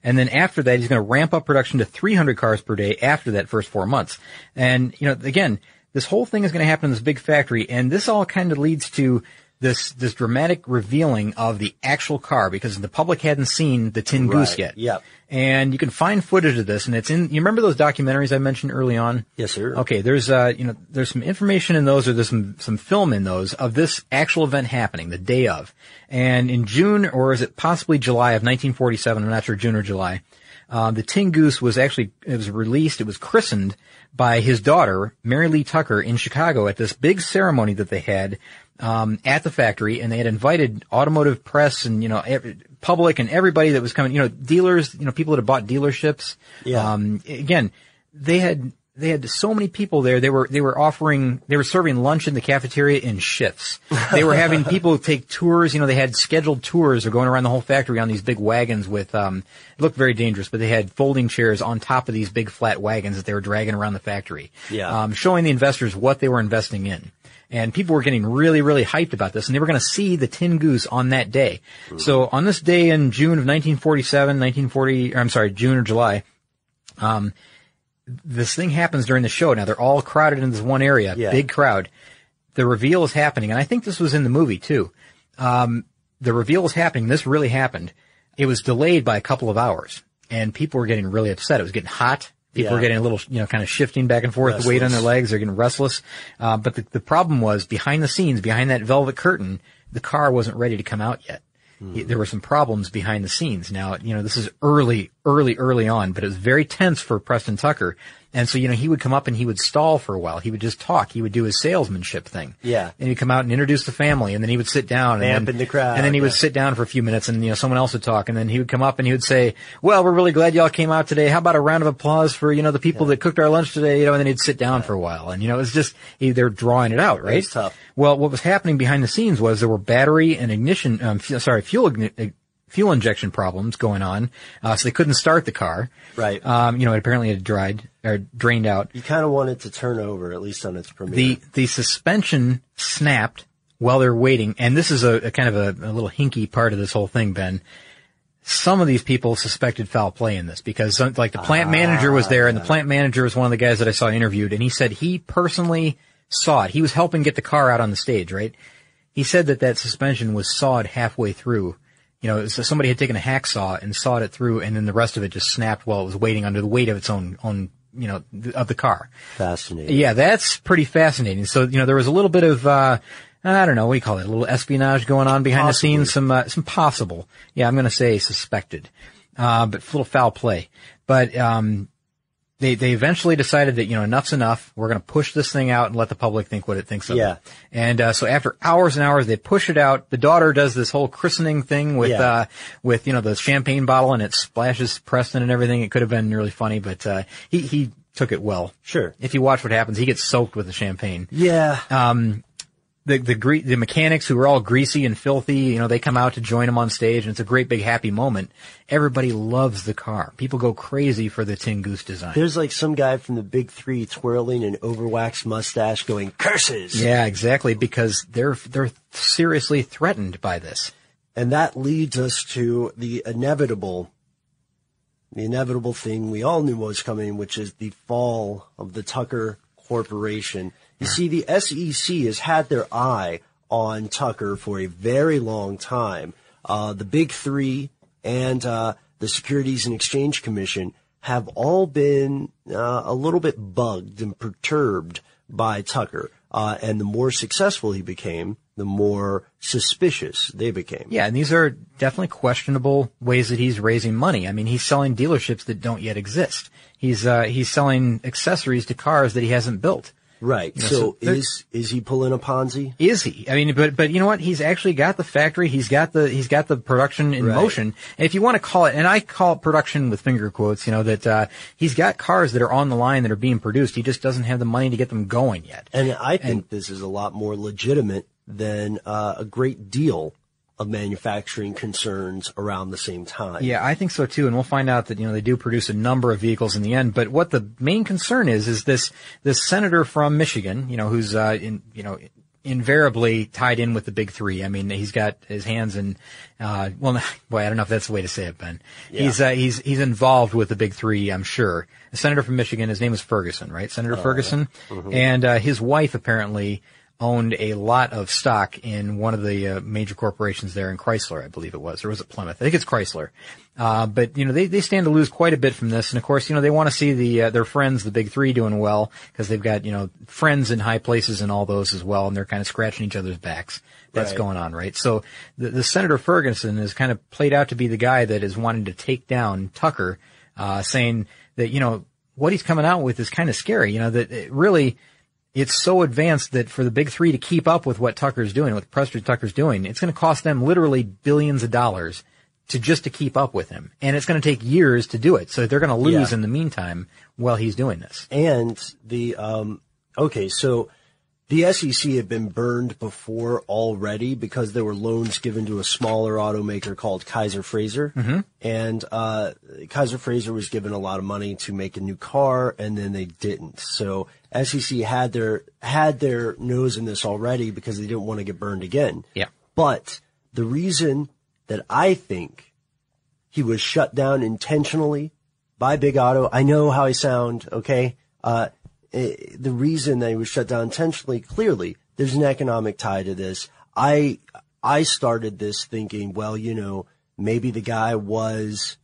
And then after that, he's going to ramp up production to three hundred cars per day after that first four months. And, you know, again, this whole thing is going to happen in this big factory, and this all kind of leads to this this dramatic revealing of the actual car, because the public hadn't seen the Tin Goose Right. yet. Yep. And you can find footage of this, and it's in, you remember those documentaries I mentioned early on? Yes, sir. Okay, there's, uh, you know, there's some information in those, or there's some, some film in those of this actual event happening, the day of. And in June, or is it possibly July of nineteen forty-seven, I'm not sure, June or July, uh, the Tin Goose was actually, it was released, it was christened by his daughter, Mary Lee Tucker, in Chicago at this big ceremony that they had, um, at the factory, and they had invited automotive press and, you know, every, public and everybody that was coming, you know, dealers, you know, people that had bought dealerships. Yeah. Um, again, they had, they had so many people there. They were, they were offering, they were serving lunch in the cafeteria in shifts. They were having people take tours. You know, they had scheduled tours. They're going around the whole factory on these big wagons with, um, it looked very dangerous, but they had folding chairs on top of these big flat wagons that they were dragging around the factory. Yeah. Um, showing the investors what they were investing in. And people were getting really, really hyped about this, and they were going to see the Tin Goose on that day. Mm-hmm. So on this day in June of nineteen forty-seven, nineteen forty, or I'm sorry, June or July, um, this thing happens during the show. Now they're all crowded in this one area, Yeah. big crowd. The reveal is happening, and I think this was in the movie too. Um, the reveal is happening. This really happened. It was delayed by a couple of hours, and people were getting really upset. It was getting hot. People Yeah. were getting a little, you know, kind of shifting back and forth, the weight on their legs. They're getting restless. Uh, but the, the problem was, behind the scenes, behind that velvet curtain, the car wasn't ready to come out yet. Mm. There were some problems behind the scenes. Now, you know, this is early, early, early on, but it was very tense for Preston Tucker. And so, you know, he would come up and he would stall for a while. He would just talk. He would do his salesmanship thing. Yeah. And he'd come out and introduce the family, and then he would sit down. Vamp and then, in the crowd, And then he would yeah. sit down for a few minutes, and, you know, someone else would talk. And then he would come up and he would say, well, we're really glad y'all came out today. How about a round of applause for, you know, the people that cooked our lunch today? You know, and then he'd sit down for a while. And, you know, it was just, he, they're drawing it out, right? It's tough. Well, what was happening behind the scenes was there were battery and ignition, um, f- sorry, fuel igni- fuel injection problems going on, uh, so they couldn't start the car. Right. Um, you know, it apparently had dried or drained out. You kind of want it to turn over, at least on its premiere. The the suspension snapped while they're waiting, and this is a, a kind of a, a little hinky part of this whole thing, Ben. Some of these people suspected foul play in this, because some, like the plant Ah, manager was there, and yeah. the plant manager was one of the guys that I saw interviewed, and he said he personally saw it. He was helping get the car out on the stage, right? He said that that suspension was sawed halfway through. You know, so somebody had taken a hacksaw and sawed it through, and then the rest of it just snapped while it was waiting under the weight of its own, own, you know, th- of the car. Fascinating. Yeah, that's pretty fascinating. So, you know, there was a little bit of, uh, I don't know, what do you call it? A little espionage going on behind Possibly. the scenes, some, uh, some possible. Yeah, I'm going to say suspected. Uh, but a little foul play. But, um, They, they eventually decided that, you know, enough's enough. We're going to push this thing out and let the public think what it thinks of Yeah. it. And, uh, so after hours and hours, they push it out. The daughter does this whole christening thing with, Yeah. uh, with, you know, the champagne bottle, and it splashes Preston and everything. It could have been really funny, but, uh, he, he took it well. Sure. If you watch what happens, he gets soaked with the champagne. Yeah. Um, the, the, gre- the mechanics who are all greasy and filthy, you know, they come out to join him on stage, and it's a great big happy moment. Everybody loves the car. People go crazy for the Tin Goose design. There's like some guy from the Big Three twirling an overwaxed mustache going, curses! Yeah, exactly, because they're, they're seriously threatened by this. And that leads us to the inevitable, the inevitable thing we all knew was coming, which is the fall of the Tucker Corporation. You see, the S E C has had their eye on Tucker for a very long time. Uh, the Big Three and uh, the Securities and Exchange Commission have all been uh, a little bit bugged and perturbed by Tucker. Uh, and the more successful he became, the more suspicious they became. Yeah, and these are definitely questionable ways that he's raising money. I mean, he's selling dealerships that don't yet exist. He's uh, he's selling accessories to cars that he hasn't built. Right. You know, so, so there- is is he pulling a Ponzi? Is he? I mean, but but you know what? He's actually got the factory. He's got the he's got the production in Right. motion. And if you want to call it, and I call it production with finger quotes, you know, that uh he's got cars that are on the line that are being produced. He just doesn't have the money to get them going yet. And I think this is a lot more legitimate than uh, a great deal of manufacturing concerns around the same time. Yeah, I think so too, and we'll find out that, you know, they do produce a number of vehicles in the end. But what the main concern is, is this, this senator from Michigan, you know, who's, uh, in, you know, invariably tied in with the big three. I mean, he's got his hands in, uh, well, boy, I don't know if that's the way to say it, Ben. Yeah. He's, uh, he's, he's involved with the big three, I'm sure. A senator from Michigan, his name is Ferguson, right? Senator oh, Ferguson. Yeah. Mm-hmm. And, uh, his wife apparently owned a lot of stock in one of the uh, major corporations there in Chrysler, I believe it was, or was it Plymouth? I think it's Chrysler. Uh, but, you know, they, they stand to lose quite a bit from this. And of course, you know, they want to see the, uh, their friends, the big three, doing well because they've got, you know, friends in high places and all those as well. And they're kind of scratching each other's backs. That's right. Going on, right? So the, the Senator Ferguson is kind of played out to be the guy that is wanting to take down Tucker, uh, saying that, you know, what he's coming out with is kind of scary, you know, that it really, it's so advanced that for the big three to keep up with what Tucker's doing, what Preston Tucker's doing, it's going to cost them literally billions of dollars to just to keep up with him. And it's going to take years to do it. So they're going to lose yeah. in the meantime while he's doing this. And the, um, okay, so the S E C had been burned before already because there were loans given to a smaller automaker called Kaiser Frazer. Mm-hmm. And, uh, Kaiser Frazer was given a lot of money to make a new car and then they didn't. So S E C had their, had their nose in this already because they didn't want to get burned again. Yeah. But the reason that I think he was shut down intentionally by Big Auto, I know how I sound, okay? Uh, the reason that he was shut down intentionally, clearly, there's an economic tie to this. I, I started this thinking, well, you know, maybe the guy was,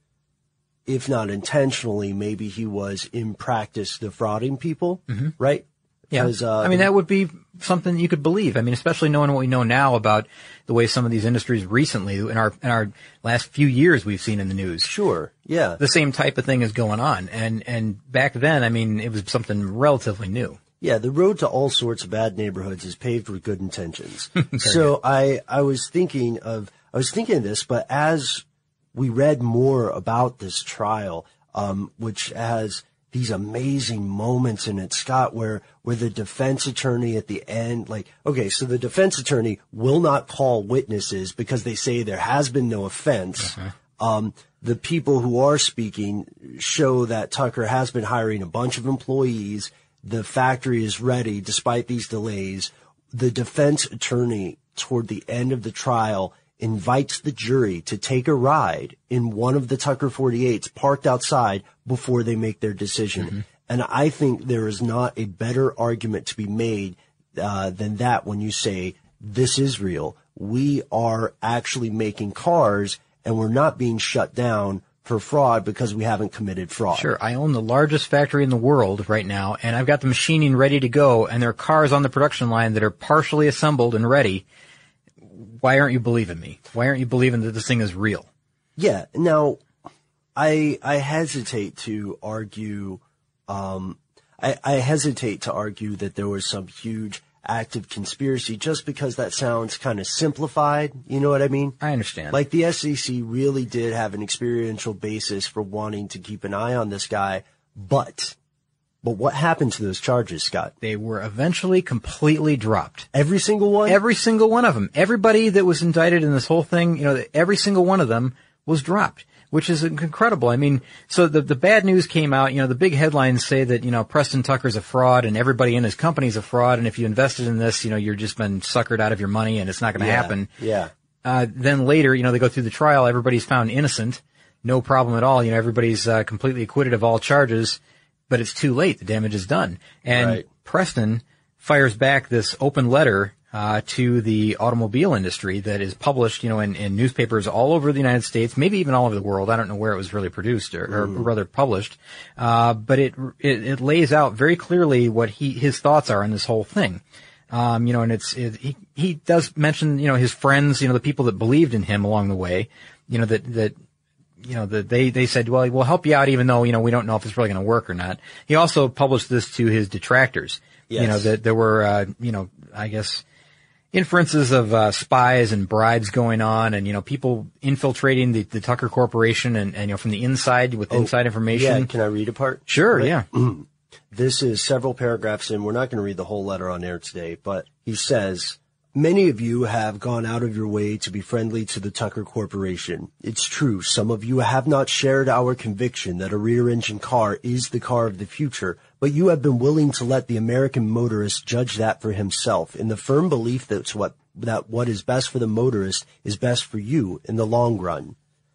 if not intentionally, maybe he was in practice defrauding people, mm-hmm. right? Yeah. Uh, I mean, that would be something you could believe. I mean, especially knowing what we know now about the way some of these industries recently, in our, in our last few years we've seen in the news. Sure. Yeah. The same type of thing is going on. And, and back then, I mean, it was something relatively new. Yeah. The road to all sorts of bad neighborhoods is paved with good intentions. So good. I, I was thinking of, I was thinking of this, but as we read more about this trial, um, which has these amazing moments in it, Scott, where, where the defense attorney at the end, like, okay, so the defense attorney will not call witnesses because they say there has been no offense. Uh-huh. Um, the people who are speaking show that Tucker has been hiring a bunch of employees. The factory is ready despite these delays. The defense attorney toward the end of the trial invites the jury to take a ride in one of the Tucker forty-eights parked outside before they make their decision. Mm-hmm. And I think there is not a better argument to be made uh, than that when you say, this is real. We are actually making cars and we're not being shut down for fraud because we haven't committed fraud. Sure. I own the largest factory in the world right now, and I've got the machining ready to go, and there are cars on the production line that are partially assembled and ready. Why aren't you believing me? Why aren't you believing that this thing is real? Yeah. Now, I I hesitate to argue. Um, I, I hesitate to argue that there was some huge active conspiracy, just because that sounds kind of simplified. You know what I mean? I understand. Like the S E C really did have an experiential basis for wanting to keep an eye on this guy, but. But what happened to those charges, Scott? They were eventually completely dropped. Every single one? Every single one of them. Everybody that was indicted in this whole thing, you know, every single one of them was dropped, which is incredible. I mean, so the the bad news came out, you know, the big headlines say that, you know, Preston Tucker's a fraud and everybody in his company's a fraud, and if you invested in this, you know, you're just been suckered out of your money and it's not going to yeah, happen. Yeah. Uh, then later, you know, they go through the trial, everybody's found innocent, no problem at all. You know, everybody's uh, completely acquitted of all charges. But it's too late. The damage is done. And right. Preston fires back this open letter uh to the automobile industry that is published, you know, in, in newspapers all over the United States, maybe even all over the world. I don't know where it was really produced or, or mm. rather published. Uh but it, it it lays out very clearly what he his thoughts are on this whole thing. Um, you know, and it's it, he he does mention, you know, his friends, you know, the people that believed in him along the way, you know, that that you know, that they, they said, well, we'll help you out even though, you know, we don't know if it's really going to work or not. He also published this to his detractors. Yes. You know, that there were, uh, you know, I guess inferences of, uh, spies and bribes going on and, you know, people infiltrating the, the Tucker Corporation and, and, you know, from the inside with oh, inside information. Yeah. Can I read a part? Sure. Right? Yeah. This is several paragraphs in. We're not going to read the whole letter on air today, but he says, Many of you have gone out of your way to be friendly to the Tucker Corporation. It's true, some of you have not shared our conviction that a rear-engine car is the car of the future, but you have been willing to let the American motorist judge that for himself in the firm belief that's what, that what is best for the motorist is best for you in the long run.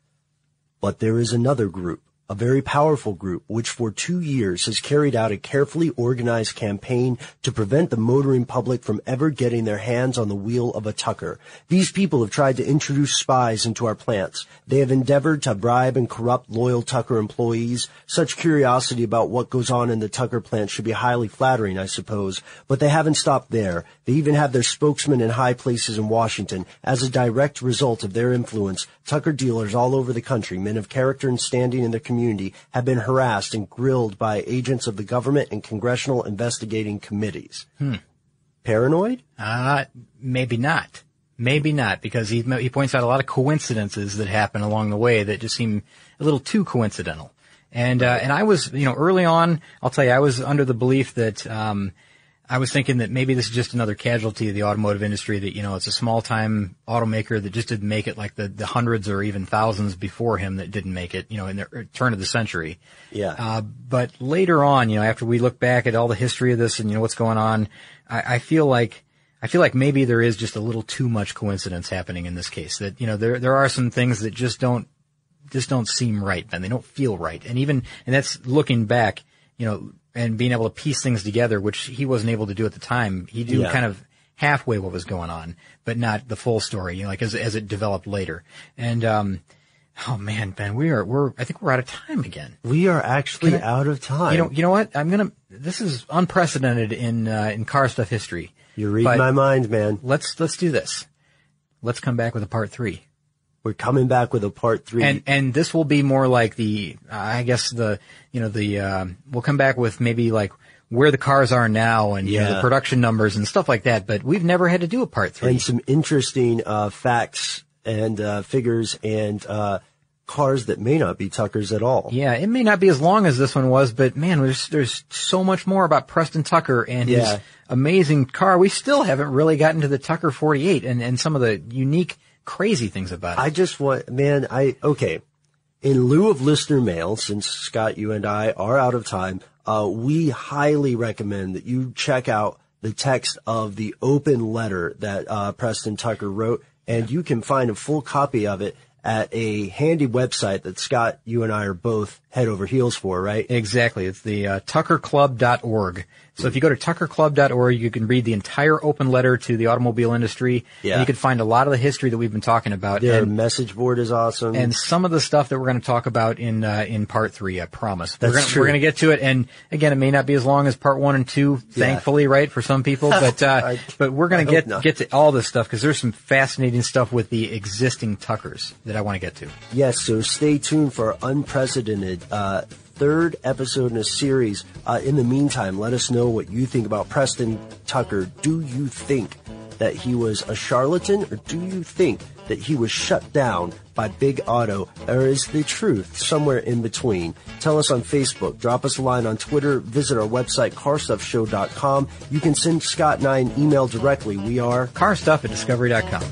But there is another group, a very powerful group, which for two years has carried out a carefully organized campaign to prevent the motoring public from ever getting their hands on the wheel of a Tucker. These people have tried to introduce spies into our plants. They have endeavored to bribe and corrupt loyal Tucker employees. Such curiosity about what goes on in the Tucker plant should be highly flattering, I suppose. But they haven't stopped there. They even have their spokesman in high places in Washington. As a direct result of their influence, Tucker dealers all over the country, men of character and standing in their community, have been harassed and grilled by agents of the government and congressional investigating committees. Hmm. Paranoid? Uh, maybe not. Maybe not, because he he points out a lot of coincidences that happen along the way that just seem a little too coincidental. And uh, and I was, you know, early on, I'll tell you, I was under the belief that um I was thinking that maybe this is just another casualty of the automotive industry, that, you know, it's a small-time automaker that just didn't make it, like the, the hundreds or even thousands before him that didn't make it, you know, in the turn of the century. Yeah. Uh, but later on, you know, after we look back at all the history of this and, you know, what's going on, I, I feel like, I feel like maybe there is just a little too much coincidence happening in this case. That, you know, there, there are some things that just don't, just don't seem right, and they don't feel right. And even, and that's looking back, you know, and being able to piece things together, which he wasn't able to do at the time. He knew Yeah. kind of halfway what was going on, but not the full story, you know, like as, as it developed later. And, um, oh man, Ben, we are, we're, I think we're out of time again. We are actually I, out of time. You know, you know what? I'm gonna, this is unprecedented in, uh, in car stuff history. You're reading my mind, man. Let's, let's do this. Let's come back with a part three. We're coming back with a part three. And, and this will be more like the, uh, I guess the, you know, the, um, we'll come back with maybe like where the cars are now and, yeah. you know, the production numbers and stuff like that. But we've never had to do a part three. And some interesting, uh, facts and, uh, figures and, uh, cars that may not be Tuckers at all. Yeah, it may not be as long as this one was, but man, there's, there's so much more about Preston Tucker and Yeah. his amazing car. We still haven't really gotten to the Tucker forty-eight and, and some of the unique, crazy things about it. I just want, man, I, okay. In lieu of listener mail, since Scott, you and I are out of time, uh, we highly recommend that you check out the text of the open letter that, uh, Preston Tucker wrote, and you can find a full copy of it at a handy website that Scott, you and I are both head over heels for, right? Exactly. It's the uh, tucker club dot org. So if you go to tucker club dot org, you can read the entire open letter to the automobile industry. Yeah. And you can find a lot of the history that we've been talking about. Their and, message board is awesome. and some of the stuff that we're going to talk about in uh, in part three, I promise. That's we're gonna, true. We're going to get to it. And again, it may not be as long as part one and two, thankfully, right, for some people. But uh, I- but we're going I to hope get not. get to all this stuff because there's some fascinating stuff with the existing Tuckers that I want to get to. Yes, so stay tuned for our unprecedented uh, third episode in a series. Uh, in the meantime, let us know what you think about Preston Tucker. Do you think that he was a charlatan, or do you think that he was shut down by Big Auto, or is the truth somewhere in between? Tell us on Facebook, drop us a line on Twitter, visit our website, car stuff show dot com. You can send Scott and I an email directly. We are carstuff at discovery dot com.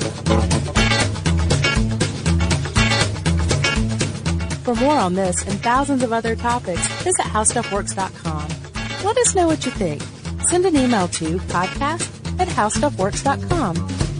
For more on this and thousands of other topics, visit how stuff works dot com. Let us know what you think. Send an email to podcast at how stuff works dot com.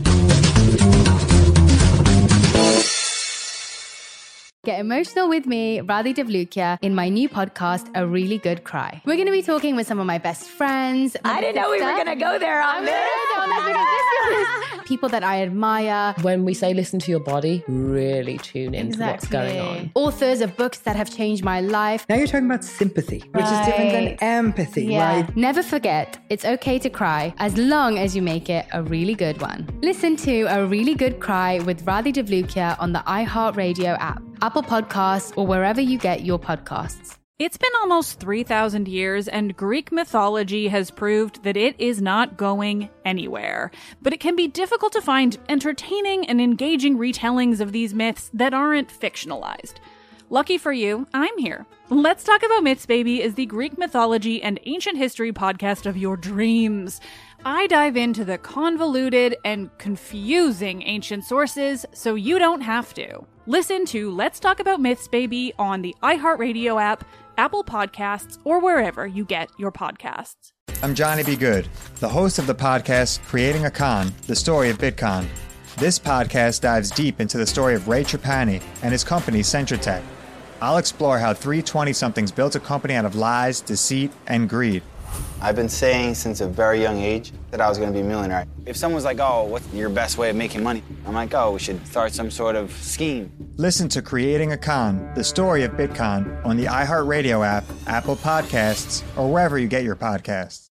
Get emotional with me, Radhi Devlukia, in my new podcast, A Really Good Cry. We're going to be talking with some of my best friends. I didn't know we were going to go there on I'm this. gonna go on this because this is people that I admire. When we say listen to your body, really tune into what's going on. Authors of books that have changed my life. Now you're talking about sympathy, which is different than empathy, Yeah. right? Never forget, it's okay to cry as long as you make it a really good one. Listen to A Really Good Cry with Radhi Devlukia on the iHeartRadio app, Apple Podcasts, or wherever you get your podcasts. It's been almost three thousand years, and Greek mythology has proved that it is not going anywhere. But it can be difficult to find entertaining and engaging retellings of these myths that aren't fictionalized. Lucky for you, I'm here. Let's Talk About Myths, Baby is the Greek mythology and ancient history podcast of your dreams. I dive into the convoluted and confusing ancient sources so you don't have to. Listen to Let's Talk About Myths, Baby on the iHeartRadio app, Apple Podcasts, or wherever you get your podcasts. I'm Johnny B. Good, the host of the podcast Creating a Con, the story of Bitcoin. This podcast dives deep into the story of Ray Trapani and his company Centratech. I'll explore how three twenty-somethings built a company out of lies, deceit, and greed. I've been saying since a very young age that I was going to be a millionaire. If someone's like, oh, what's your best way of making money? I'm like, oh, we should start some sort of scheme. Listen to Creating a Con, the story of Bitcoin on the iHeartRadio app, Apple Podcasts, or wherever you get your podcasts.